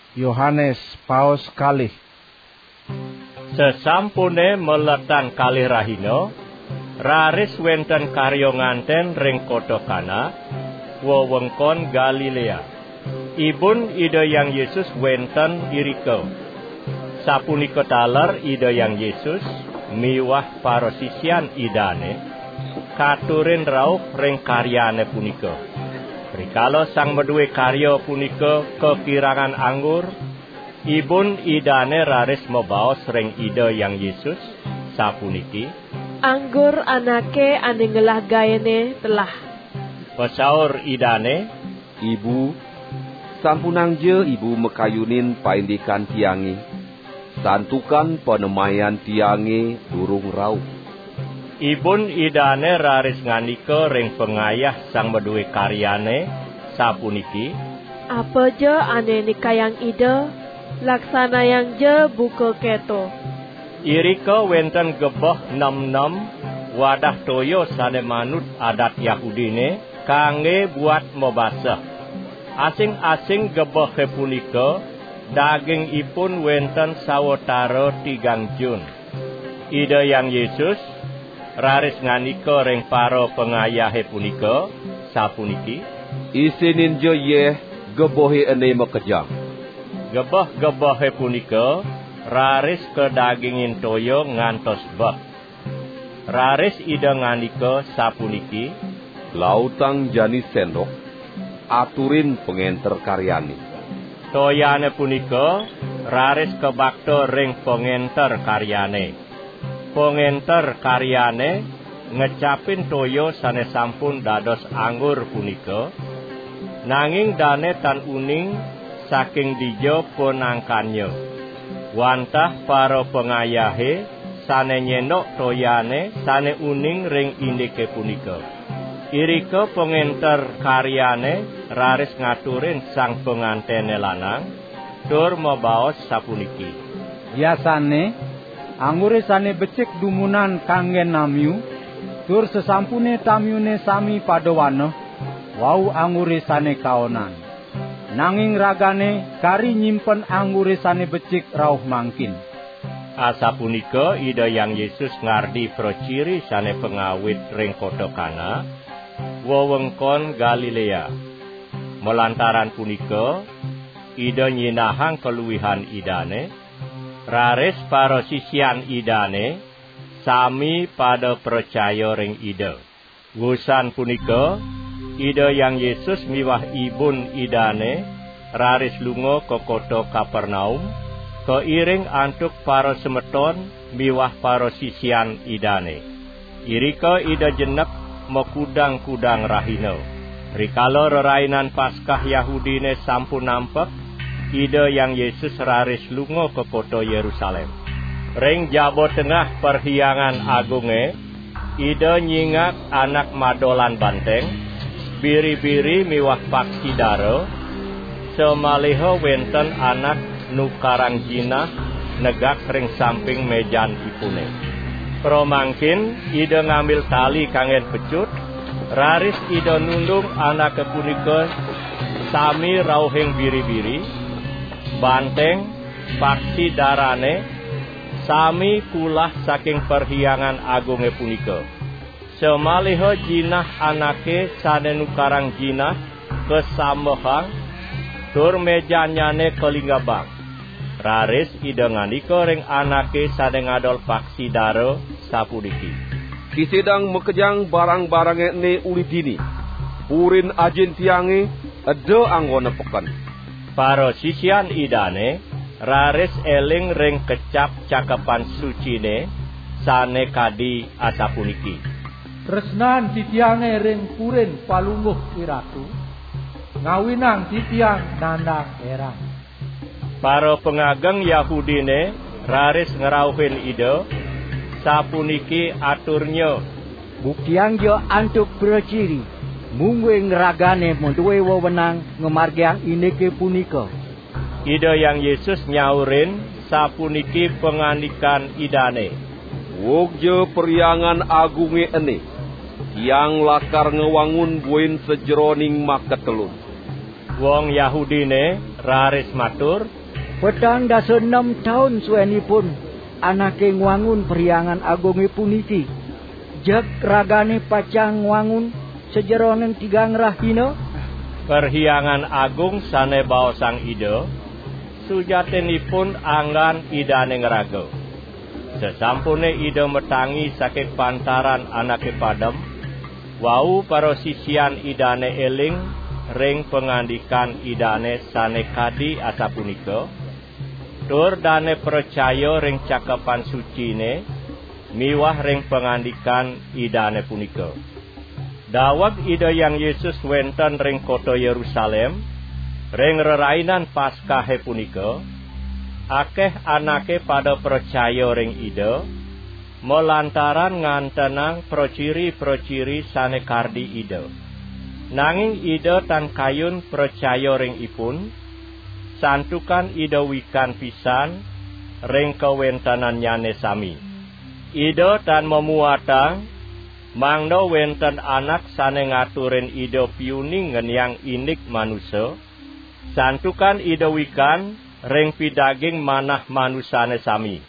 Yohanes paos kalih. Sesampune meletan kalih rahina, raris wenten karya nganten ring kota Kana, wewengkon Galilea. Ibun Ida Yang Yesus wenten irika. Sapunika taler Ida Yang Yesus miwah para sisyan idane katurin rauh ring karyane punika. Rikala sang meduwe karya punika kekirangan anggur, ibun idane raris mabaos ring Ida Yang Yesus sapuniki, anggur anake ane ngelah gayene telah. Pesaur idane, Ibu, sampunang je ibu mekayunin paindikan tiangi, santukan penemayan tiangi durung rauh. Ibun idane raris ngandika ring pengayah sang meduwe karyane sapuniki, apa je ane nikayang ida, laksana yang je buka keto. Irika wenten gebah 6 wadah toyo sane manut adat Yahudine kangge buat mobasah. Asing-asing gebah punika daging ipun wenten sawetara 3 jun. Ida Yang Yesus raris ngandika ring para pengayahe punika sapuniki, isinin je yeh gebohe ene mekejang. Gebah-gebahe punika raris ke dagingin toyo ngantos bak. Raris Ida ngandika sapuniki, lautang jani sendok, aturin pengenter karyani. Toyane punika raris kebakta ring pengenter karyane. Pengenter karyane ngecapin toyo sane sampun dados anggur punika, nanging dane tan uning saking dijo penangkannya. Wantah para pengayahe sane nyenok toyane sane uning ring indike punika. Irika pengenter karyane raris ngaturin sang pengantene lanang tur mabaos sapuniki, Biasane anggure sane becik dumunan kangge namyu, tur sesampune tamyune sami pada waneh, wau anggure sane kaonan. Nanging ragane kari nyimpen anggure sane becik rauh mangkin. Asapunika Ida Yang Yesus ngardi prociri sane pengawit ring kota Kana, wewengkon Galilea. Melantaran punika Ida nyinahang keluwihan idane, raris para sisyan idane sami pada percaya ring Ida. Wusan punika Ida Yang Yesus miwah ibun idane raris lunga ke kota Kapernaum, keiring antuk para semeton miwah para sisyan idane. Irika Ida jenek mekudang-kudang rahina. Rikala rerainan Paskah Yahudine sampun nampek, Ida Yang Yesus raris lunga ke kota Yerusalem. Ring jaba tengah perhiangan agunge, Ida nyingak anak madolan banteng, biri-biri miwah paksi dara, semaliho wenten anak nukarang jinah negak ring samping mejan ipune. Promangkin Ida ngambil tali kangen pecut, raris Ida nundung anak punika sami rauhing biri-biri, banteng, paksi darane, sami kulah saking perhiangan agunge punika. Semaliho jinah anake sane nukarang jinah kesamehang, tur mejanyane kelinggabang. Raris Ida ngandika ring anake sane ngadol paksi dara sapuniki, Kisedang mekejang barang-barange ne uli dini, purin ajin tiange eda anggone pekan. Para sisyan idane raris eling ring kecap cakepan sucine sane kadi asapuniki, tresnan titiange ring purin palungguh iratu, ngawinang titiang nandang erang. Para pengageng Yahudine raris ngerauhin Ida sapuniki aturnya, buktiang jo antuk prociri, mungwe ngeragane menduwe wewenang ngemargiang ineke punika. Ida Yang Yesus nyaurin sapuniki pengandikan idane, wogje periangan agunge ene, tiang lakar ngewangun buin sejeroning maketelun. Wong Yahudine raris matur, Petang dasa 6 tahun suwenipun anake ngwangun periangan agonge puniki. Jak ragane pacang ngwangun sejeroning tigang rahina. Perhiangan agung sane baosang ida, sujatinipun anggan idane ngeraga. Sesampune ida metangi saking pantaran anake padem, wau para sisian idane eling ring pengandikan idane sane kadi asapunika. Tur dane percaya ring cakepan sucine miwah ring pengandikan idane punika. Daweg ida yang Yesus wenten ring kota Yerusalem ring rerainan Paskahe punika, akeh anake pada percaya ring ida melantaran ngantenang prociri-prociri sane kardi ida. Nanging ida tan kayun percaya ring ipun, santukan ida wikan pisan ring kawentenanyane sami. Ida tan memuatang mangda wenten anak sane ngaturin ida piuning ngenyang inik manusia, santukan ida wikan ring pidaging manah manusane sami.